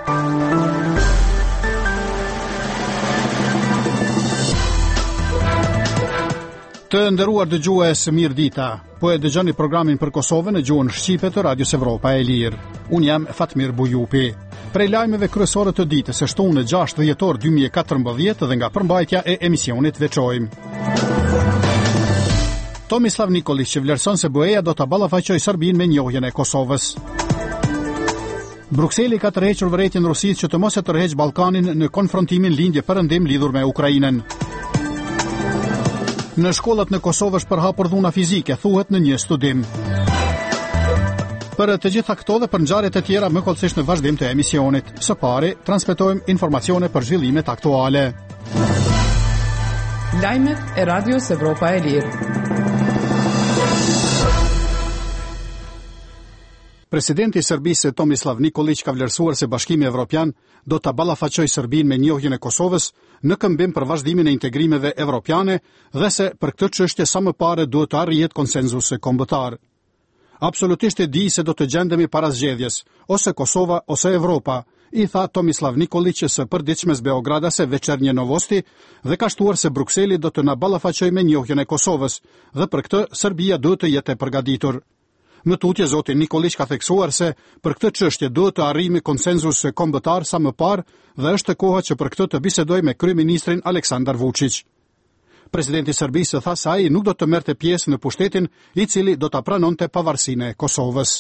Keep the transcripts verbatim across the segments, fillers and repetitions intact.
Të nderuar dëgjues, mirë dita. Po e dëgjoni programin për Kosovën në gjuhën shqipe të Radios Evropa e Lirë. Unë jam Fatmir Bujupi. Prej lajmeve kryesore të ditës së shtunë gjashtë dhjetor dy mijë e katërmbëdhjetë dhe nga përmbajtja e emisionit veçojmë. Tomislav Nikolić që vlerëson se B E-ja do ta ballafaqojë Serbinë me njohjen e Kosovës. Brukseli ka tërhequr vërejtjen Rusisë që të mos e tërheqë Ballkanin në konfrontimin lindje-perëndim lidhur me Ukrainën. Në shkollat në Kosovë është përhapur dhuna fizike, thuhet në një studim. Për të gjitha këto dhe për ngjarjet e tjera më kollësisht në vazhdim të emisionit. Së pari, transmetojmë informacione për zhvillimet aktuale. Lajmet e Radios Evropa e Lirë. Presidenti i Serbisë Tomislav Nikolić ka vlerësuar se Bashkimi Evropian do ta ballafaqojë Serbinë me njohjen e Kosovës në këmbim për vazhdimin e integrimeve evropiane dhe se për këtë çështje sa më parë duhet të arrihet konsenzus kombëtar. Absolutisht e di se do të gjendemi para zgjedhjes, ose Kosova ose Evropa, i tha Tomislav Nikolić së përditshmes Beogradase Večernje Novosti dhe ka shtuar se Brukseli do të na ballafaqojë me njohjen e Kosovës dhe për këtë Serbia duhet të jetë e përgatitur. Më tutje zoti Nikolić ka theksuar se për këtë çështje duhet të arrijmë konsenzus kombëtar sa më parë dhe është koha që për këtë të bisedojë me kryeministrin Aleksandar Vučić. Presidenti i Serbisë tha se ai nuk do të merrte pjesë në pushtetin i cili do ta pranonte pavarësinë e Kosovës.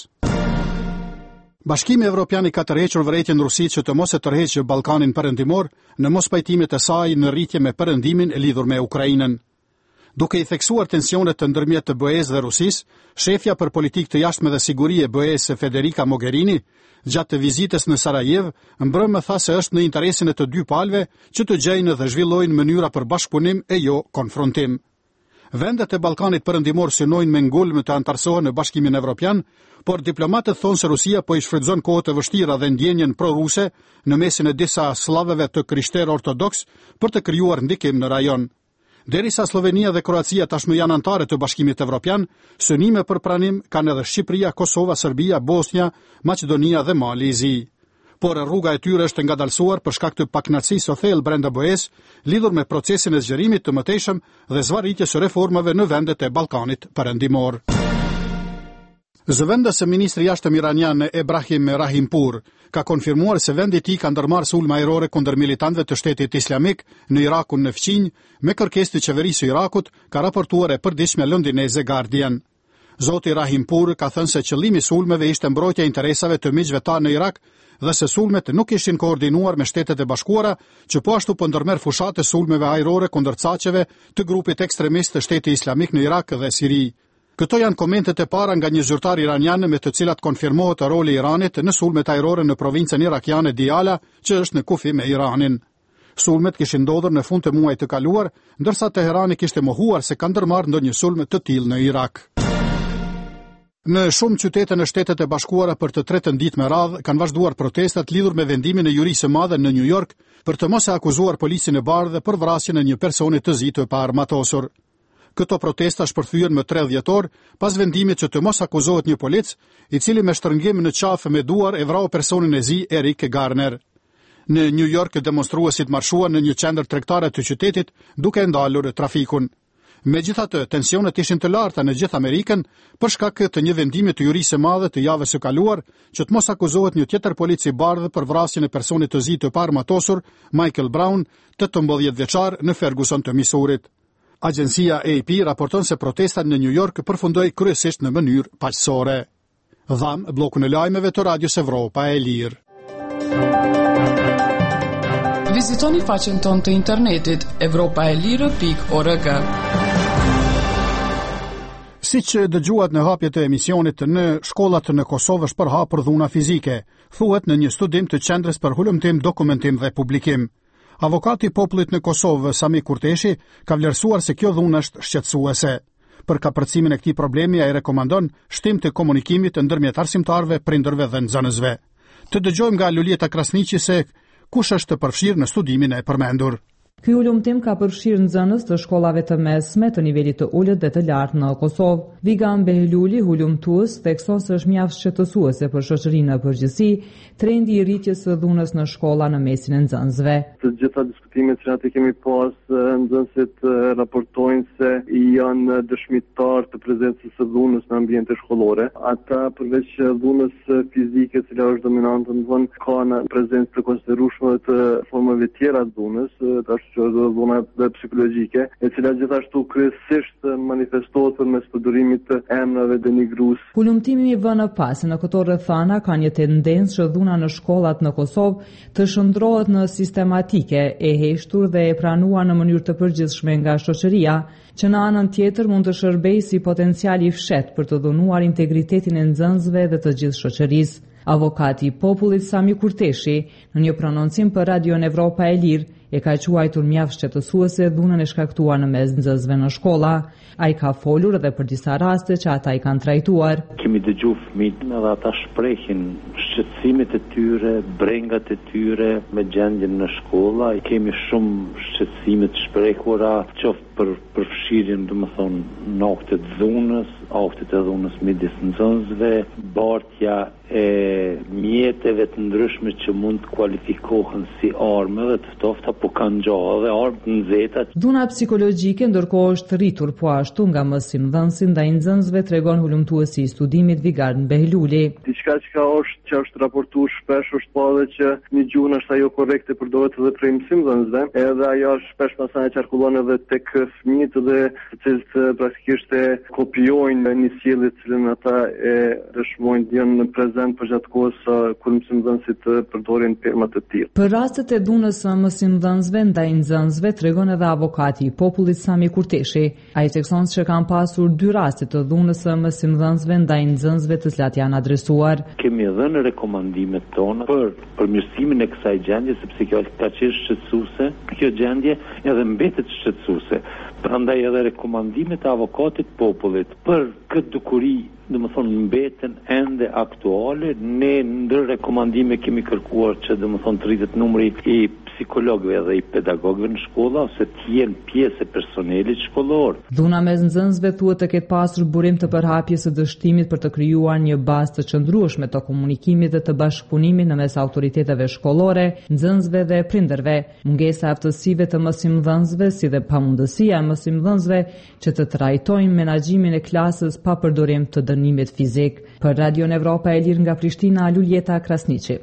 Bashkimi Evropian ka tërhequr vërejtjen Rusisë që të mos e tërheqë Ballkanin perëndimor në mospajtimet e saj në rritje me perëndimin e lidhur me Ukrainën. Duke i theksuar tensionet të ndërmjet të B E-s dhe Rusisë, shefja për politikë të jashtme dhe siguri e B E-s Federica Mogherini, gjatë të vizitës në Sarajev, mbrëmë tha se është në interesin e të dy palëve që të gjejnë dhe zhvillojnë mënyra për bashkëpunim e jo konfrontim. Vendet e Ballkanit perëndimor synojnë me ngulm të antarësohen në Bashkimin Evropian, por diplomatët thonë se Rusia po i shfrytëzon kohët e vështira dhe ndjenjen pro-ruse në mesin e disa slaveve të krishterë ortodoks për të krijuar ndikim në rajon. Derisa Slovenia dhe Kroacia tashmë janë anëtare të Bashkimit Evropian, synime për pranim kanë edhe Shqipëria, Kosova, Serbia, Bosnia, Maqedonia dhe Mali i Zi. Por rruga e tyre është ngadalësuar për shkak të pakënaqësisë së thellë brenda B E-s, lidhur me procesin e zgjerimit të mëtejshëm dhe zvarritjes së reformave në vendet e Ballkanit perëndimor. Zëvendës e ministri jashtëm iranian Ebrahim Rahimpur ka konfirmuar se vendi i tij ka ndërmarrë sulme ajrore kundër militantëve të Shtetit Islamik në Irakun në fqinj me kërkesë të qeverisë së Irakut, ka raportuar e përditshme londineze Guardian. Zoti Rahimpur ka thënë se qëllimi i sulmeve ishte mbrojtja e interesave të miqve ta në Irak dhe se sulmet nuk ishin koordinuar me Shtetet e Bashkuara, që po ashtu po ndërmerr fushatë sulmeve ajrore kundër çaqeve të grupit ekstremist të Shtetit Islamik në Irak dhe Siri. Këto janë komentet e para nga një zyrtar iranian me të cilat konfirmohet roli i Iranit në sulmet ajrore në provincën irakiane Diyala, që është në kufi me Iranin. Sulmet kishin ndodhur në fund të muajit të kaluar, ndërsa Teherani kishte mohuar se ka ndërmarrë ndonjë sulm të tillë në Irak. Në shumë qytete në Shtetet e Bashkuara për të tretën ditë me radhë kanë vazhduar protestat lidhur me vendimin e jurisë së madhe në New York për të mos e akuzuar policinë e bardhë për vrasjen e një personi të zi të paarmatosur. Këto protesta shpërthyen më tre dhjetor pas vendimit që të mos akuzohet një polic, i cili me shtrëngim në qafë me duar e vrau personin e zi Eric Garner. Në New York demonstruesit marshuan në një qendër tregtare të qytetit duke ndalur trafikun. Megjithatë, tensionet ishin të larta në gjithë Amerikën për shkak të një vendimi të jurisë së madhe të javës së kaluar që të mos akuzohet një tjetër polic i bardhë për vrasjen e personit të zi të paarmatosur, Michael Brown, tetëmbëdhjetë vjeçar, në Ferguson të Misurit. Agjencia A P raporton se protestat në New York përfundoi kryesisht në mënyrë paqësore. Dham bllokun e lajmeve të Radios Evropa e Lirë. Vizitoni faqen tonë të internetit evropa e lirë pikë org. Siç dëgjuat në hapje të emisionit, në shkollat në Kosovë është përhapur dhuna fizike, thuhet në një studim të Qendrës për Hulumtim, Dokumentim dhe Publikim. Avokati i popullit në Kosovë, Sami Kurteshi, ka vlerësuar se kjo dhunë është shqetësuese. Për kapërcimin e këtij problemi ai rekomandon shtim të komunikimit ndërmjet arsimtarëve, prindërve dhe nxënësve. Të dëgjojmë nga Lulieta Krasniqi se kush është përfshirë në studimin e përmendur. Ky ulumtim ka përfshirë nxënës të shkollave të mesme të nivelit të ulët dhe të lartë në Kosovë. Vigan Behluli, ulumtues, thekson se është mjaft shqetësuese për shoqërinë në përgjithësi trendi i rritjes së dhunës në shkolla në mesin e nxënësve. Të gjitha diskutimet që ne kemi pas, nxënësit raportojnë se janë dëshmitar të prezencës së dhunës në ambiente shkollore. Ata përveç dhunës fizike, e cila është dominante, domethënë ka në prezencë të konsiderueshme të formave tjera të dhunës, tash që është dhuna dhe psikologjike, e cila gjithashtu kryesisht manifestohet përmes përdorimit të emrave denigrues. Ulumtimi vën në pas se në këto rrethana ka një tendencë që dhuna në shkollat në Kosovë të shndrohet në sistematike, e heshtur dhe e pranuar në mënyrë të përgjithshme nga shoqëria, që në anën tjetër mund të shërbejë si potencial i fshet për të dhunuar integritetin e nxënësve dhe të gjithë shoqërisë. Avokati i popullit Sami Kurteshi, në një prononcim për Radion Evropa e Lirë, e ka quajtur mjaft shqetësuese dhunën e shkaktuar në mes nxënësve në shkolla. Ai ka folur edhe për disa raste që ata i kanë trajtuar. Kemi dëgjuar fëmijët edhe ata shprehin shqetësimet e tyre, brengat e tyre me gjendjen në shkolla. Kemi shumë shqetësime të shprehura, qoftë për përfshirjen, domethënë, në akte të dhunës, aktet e dhunës midis nxënësve, bartja e mjeteve të ndryshme që mund të kualifikohen si armë dhe të ftofta, po kanë gjallë dhe armë të nxehta. Dhuna psikologjike ndërkohë është rritur po ashtu nga mësimdhënësi ndaj nxënësve, tregon hulumtuesi i studimit Vigan Behluli. Diçka që është që është raportuar shpesh është po edhe që një gjuhë është ajo korrekte përdoret edhe prej mësimdhënësve, edhe ajo shpesh pasaj qarkullon edhe tek fëmijët dhe të cilët praktikisht e kopijojnë një sjellje të cilën ata e dëshmojnë janë në prezent për gjatë kohës kur mësimdhënësit përdorin terma të tillë. Për rastet e dhunës së mësimdhënësve ndaj nxënësve tregon edhe avokati i popullit Sami Kurteshi. Ai thekson se kanë pasur dy raste të dhunës së mësimdhënësve ndaj nxënësve të cilat janë adresuar. Kemi dhënë rekomandimet tona për përmirësimin e kësaj gjendje sepse kjo ka qenë shqetësuese, kjo gjendje edhe mbetet shqetësuese. Prandaj edhe rekomandimet e avokatit popullit për këtë dukuri, domethënë mbeten ende aktuale. Ne ndër rekomandime kemi kërkuar që domethënë të rritet numri i psikologëve dhe i pedagogëve në shkolla ose të jenë pjesë e personelit shkollor. Dhuna mes nxënësve thuhet të ketë pasur burim të përhapjes së dështimit për të krijuar një bazë të qëndrueshme të komunikimit dhe të bashkëpunimit në mes autoriteteve shkollore, nxënësve dhe prindërve. Mungesa e aftësive të mësimdhënësve si dhe pamundësia e mësimdhënësve që të trajtojnë menaxhimin e klasës pa përdorim të dënimit fizik. Për Radion Evropa e Lirë nga Prishtina, Luljeta Krasniqi.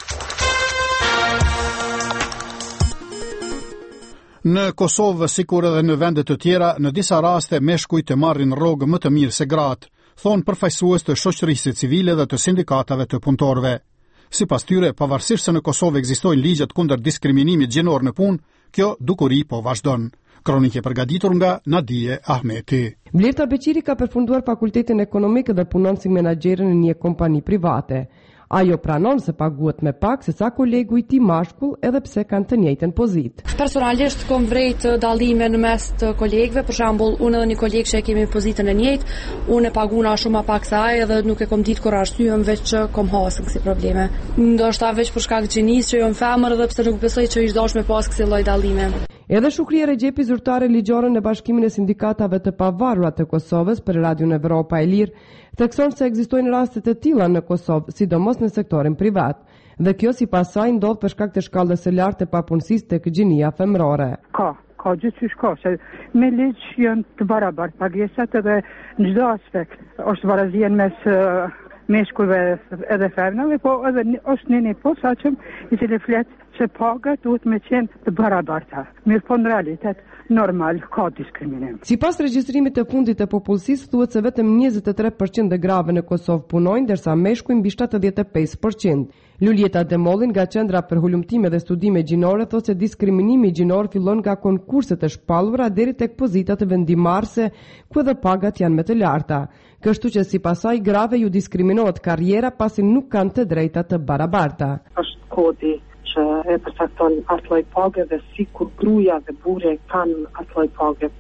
Në Kosovë, sikur edhe në vende të tjera, në disa raste meshkujt e marrin rrogë më të mirë se gratë, thonë përfaqësues të shoqërisë civile dhe të sindikatave të punëtorëve. Sipas tyre, pavarësisht se në Kosovë ekzistojnë ligjet kundër diskriminimit gjinor në punë, kjo dukuri po vazhdon. Kronike përgatitur nga Nadije Ahmeti. Vlerta Beqiri ka përfunduar fakultetin ekonomik dhe punon si menaxhere në një kompani private. Ajo pranon se paguhet me pak se sa kolegu i tij mashkull, edhe pse kanë të njëjtën pozitë. Personalisht kom vrejt dallime në mes të kolegëve, për shembull, unë dhe një kolegë që kemi pozitën e njëjtë, unë e paguna shumë më pak se ai edhe nuk e kom ditë kur arsyeën veç që kom hasën kësi probleme. Ndoshta veç për shkak të gjinisë që jam femër dhe pse nuk besoj që ish dashur me pas kësi lloj dallime. Edhe Shukria Regjepi, zyrtare ligjore në Bashkimin e Sindikatave të Pavarura të Kosovës për Radion Evropa e Lirë, thekson se ekzistojnë raste të tilla në Kosovë, sidomos në sektorin privat, dhe kjo sipas saj ndodh për shkak të shkallës së lartë të papunësisë tek gjinia femërore. Ka, ka gjithçysh ka, se me ligj janë të barabartë pagesat edhe në çdo aspekt. Është barazia mes uh, meshkujve edhe femrave, po edhe është një po saqëm i cili flet se pagat duhet me qenë të barabarta. Mirë po në realitet normal ka diskriminim. Sipas regjistrimit të fundit të popullsisë thuhet se vetëm njëzet e tre përqind e grave në Kosovë punojnë, ndërsa meshkuj mbi shtatëdhjetë e pesë përqind. Luljeta Demollin nga Qendra për Hulumtime dhe Studime Gjinore thotë se diskriminimi gjinor fillon nga konkurset e shpallura deri tek pozitat e vendimarrëse, ku edhe pagat janë më të larta. Kështu që sipas saj grave ju diskriminohet karriera pasi nuk kanë të drejta të barabarta. Është kodi që e përcakton atë lloj page dhe si kur gruaja dhe burri kanë atë lloj page, por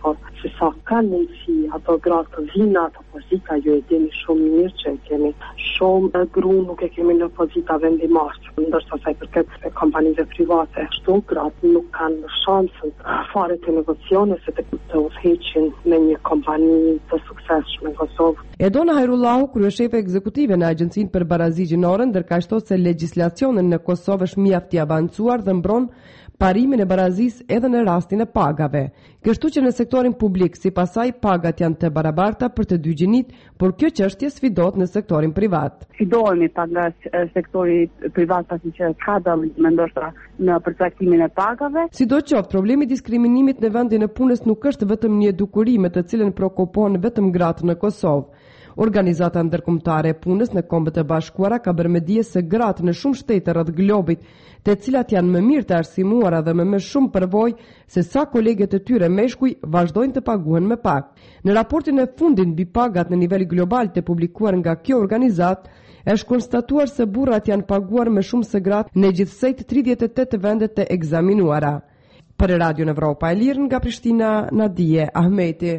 që sa kanë mundësi ato gratë të vinë ato pozita, ju e dini shumë mirë që kemi shumë gru nuk e kemi në pozita vendimarrës, ndërsa sa i përket kompanive private, ashtu gratë nuk kanë shansën fare të negocione se të, të udhëheqin në një kompani të suksesshme në Kosovë. Edona Hajrullahu, kryeshefe ekzekutive në Agjencinë për Barazi Gjinore, ndërkashton se legjislacioni në Kosovë është mjaft i avancuar dhe mbron parimin e barazisë edhe në rastin e pagave. Kështu që në sektorin publik, sipas saj, pagat janë të barabarta për të dy gjinit, por kjo çështje sfidohet në sektorin privat. Sfidohemi pak nga sektori privat pasi që ka dallim ndoshta në përcaktimin e pagave. Sidoqoftë, problemi i diskriminimit në vendin e punës nuk është vetëm një dukuri me të cilën prekupon vetëm gratë në Kosovë. Organizata ndërkombëtare e punës në Kombët e Bashkuara ka bërë me dije se gratë në shumë shtete rreth globit, të cilat janë më mirë të arsimuara dhe me më shumë përvojë se sa kolegët e tyre meshkuj, vazhdojnë të paguhen më pak. Në raportin e fundit mbi pagat në nivel global të publikuar nga kjo organizatë, është konstatuar se burrat janë paguar më shumë se gratë në gjithsej tridhjetë e tetë vendet të ekzaminuara. Për Radio Evropa e Lirë nga Prishtina, Nadije Ahmeti.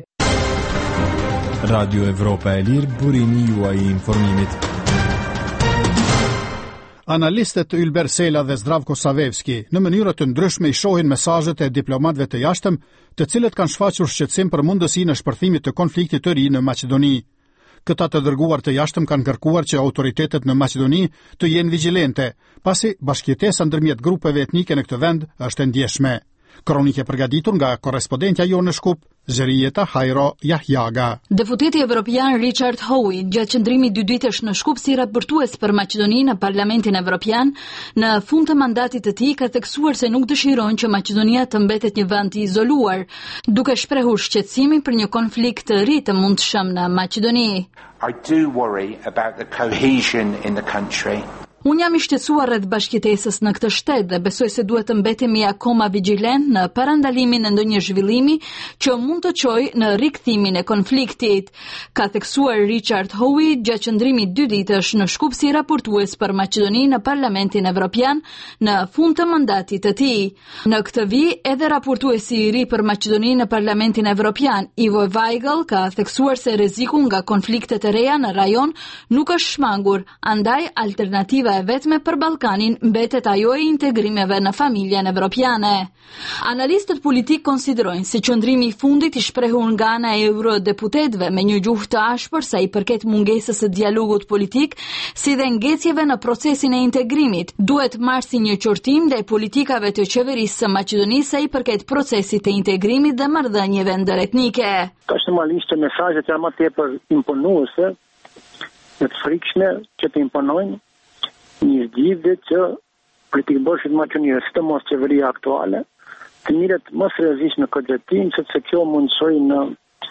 Radio Evropa e Lirë, burimi juaj i informimit. Analistët Ylber Sela dhe Zdravko Savevski në mënyra të ndryshme i shohin mesazhet e diplomatëve të jashtëm, të cilët kanë shfaqur shqetësim për mundësinë e shpërthimit të konfliktit të ri në Maqedoni. Këta të dërguar të jashtëm kanë kërkuar që autoritetet në Maqedoni të jenë vigjilente, pasi bashkëjetesa ndërmjet grupeve etnike në këtë vend është e ndjeshme. Kronike përgatitur nga korrespondentja jonë në Shkup, Zërijeta Hajro Jahjaga. Deputeti evropian Richard Howitt, gjatë qëndrimit dy ditësh në Shkup si raportues për Maqedoninë në Parlamentin Evropian, në fund të mandatit të tij ka theksuar se nuk dëshiron që Maqedonia të mbetet një vend i izoluar, duke shprehur shqetësimin për një konflikt të ri të mundshëm në Maqedoni. I do worry about the cohesion in the country. Unë jam i shqetësuar rreth bashkëjetesës në këtë shtet dhe besoj se duhet të mbetemi akoma vigjilent në parandalimin e ndonjë zhvillimi që mund të çojë në rikthimin e konfliktit, ka theksuar Richard Howitt gjatë qëndrimit dy ditësh në Shkup si raportues për Maqedoninë në Parlamentin Evropian në fund të mandatit të tij. Në këtë vit, edhe raportuesi i ri për Maqedoninë në Parlamentin Evropian, Ivo Weigl, ka theksuar se rreziku nga konfliktet e reja në rajon nuk është shmangur, andaj alternativa e vetme për Ballkanin mbetet ajo e integrimeve në familjen evropiane. Analistët politik konsiderojnë se qëndrimi i fundit i shprehur nga ana e eurodeputetëve me një gjuhë të ashpër sa i përket mungesës së dialogut politik, si dhe ngecjeve në procesin e integrimit, duhet marrë si një qortim ndaj politikave të qeverisë së Maqedonisë sa i përket procesit të integrimit dhe marrëdhënieve ndëretnike. Është një listë mesazhe që më tepër imponuese, të frikshme që të imponojnë një zgjidhje që politikëbashkët Maqedonisë, të mos qeveria aktuale, të mirët mos rrezish në kodjetim, sepse kjo mundësoj në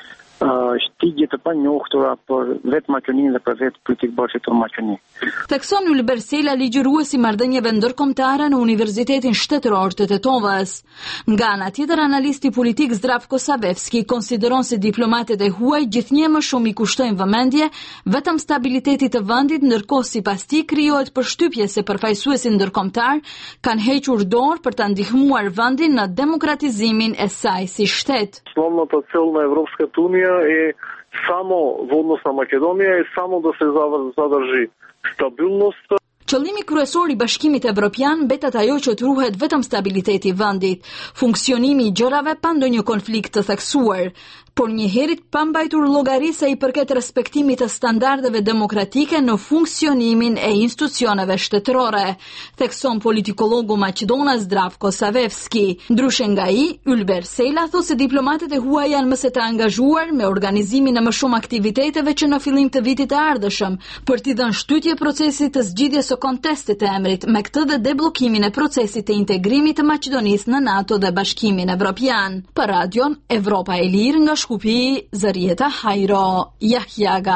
uh, shtigje të panjohtura për vetë Maqedoninë dhe për vetë politikëbashkët të Maqedonisë. Thekson Ylber Sela, ligjërues i marrëdhënieve ndërkombëtare në Universitetin Shtetëror të Tetovës. Nga ana tjetër, analisti politik Zdravko Savevski konsideron se diplomatët e huaj gjithnjë më shumë i kushtojnë vëmendje vetëm stabilitetit të vendit, ndërkohë sipas tij krijohet përshtypje se përfaqësuesit ndërkombëtar kanë hequr dorë për ta ndihmuar vendin në demokratizimin e saj si shtet. Основната цел на Европската уния е само во однос на Македонија е само да се задържи стабилност. Qëllimi kryesor i Bashkimit Evropian mbetet ajo që të ruhet vetëm stabiliteti i vendit, funksionimi i gjërave pa ndonjë konflikt të theksuar, por njëherët pa mbajtur llogari sa i përket respektimit të standardeve demokratike në funksionimin e institucioneve shtetërore, thekson politikologu maqedonas Zdravko Savevski. Ndryshe nga ai, Ylber Sela thotë se diplomatët e huaj janë më së të angazhuar me organizimin e më shumë aktiviteteve që në fillim të vitit të ardhshëm, për t'i dhënë shtytje procesit të zgjidhjes së kontestit të emrit, me këtë dhe debllokimin e procesit të integrimit të Maqedonisë në NATO dhe Bashkimin Evropian. Për Radion Evropa e Lirë nga Shkupi, Zërijeta Hajro Jahjaga.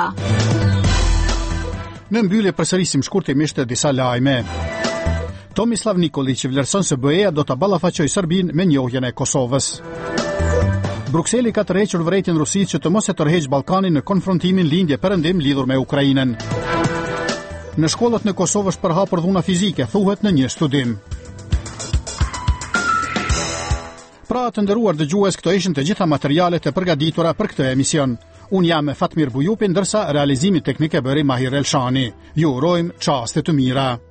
Në mbyllje përsërisim shkurtimisht disa lajme. Tomislav Nikolić vlerëson se B E-ja do ta ballafaqojë Serbinë me njohjen e Kosovës. Brukseli ka tërhequr vërejtjen rusit që të mos e tërheq Ballkanin në konfrontimin lindje-perëndim lidhur me Ukrainën. Në shkollat në Kosovë është përhapur dhuna fizike, thuhet në një studim. Pra të nderuar dëgjues, këto ishin të gjitha materialet e përgatitura për këtë emision. Unë jam Fatmir Bujupi, ndërsa realizimi teknik e bëri Mahir Elshani. Ju urojmë çaste të mira.